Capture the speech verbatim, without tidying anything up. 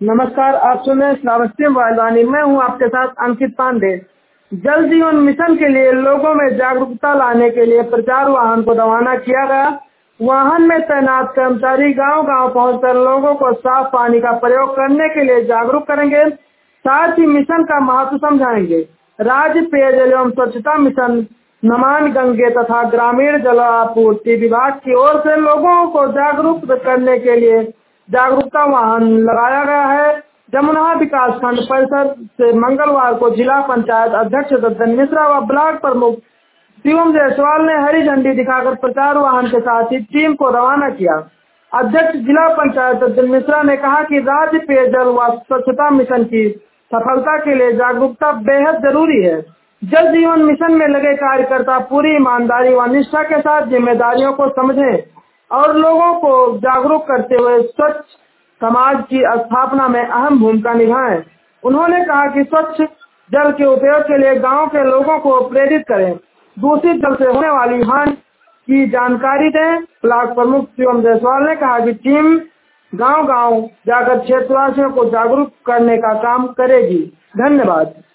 नमस्कार, आप सुन रहे हैं श्रावस्ती वाणी। मैं हूं आपके साथ अंकित पांडे। जल जीवन मिशन के लिए लोगों में जागरूकता लाने के लिए प्रचार वाहन को रवाना किया गया। वाहन में तैनात कर्मचारी गांव-गांव पहुंचकर लोगों को साफ पानी का प्रयोग करने के लिए जागरूक करेंगे, साथ ही मिशन का महत्व समझाएंगे। राज्य पेयजल एवं स्वच्छता मिशन, नमामि गंगे तथा ग्रामीण जल आपूर्ति विभाग की ओर से लोगों को जागरूक करने के लिए जागरूकता वाहन लगाया गया है। जमुना विकास खंड परिषद से मंगलवार को जिला पंचायत अध्यक्ष दद्दन मिश्रा व ब्लॉक प्रमुख शिवम जायसवाल ने हरी झंडी दिखाकर प्रचार वाहन के साथ ही टीम को रवाना किया। अध्यक्ष जिला पंचायत दद्दन मिश्रा ने कहा कि राज्य पेयजल व स्वच्छता मिशन की सफलता के लिए जागरूकता बेहद जरूरी है। जल जीवन मिशन में लगे कार्यकर्ता पूरी ईमानदारी व निष्ठा के साथ जिम्मेदारियों को समझें और लोगों को जागरूक करते हुए स्वच्छ समाज की स्थापना में अहम भूमिका निभाएं। उन्होंने कहा कि स्वच्छ जल के उपयोग के लिए गांव के लोगों को प्रेरित करें, दूषित जल से होने वाली हानि की जानकारी दें। ब्लॉक प्रमुख शिवम जायसवाल ने कहा कि टीम गांव-गांव जाकर क्षेत्रवासियों को जागरूक करने का काम करेगी। धन्यवाद।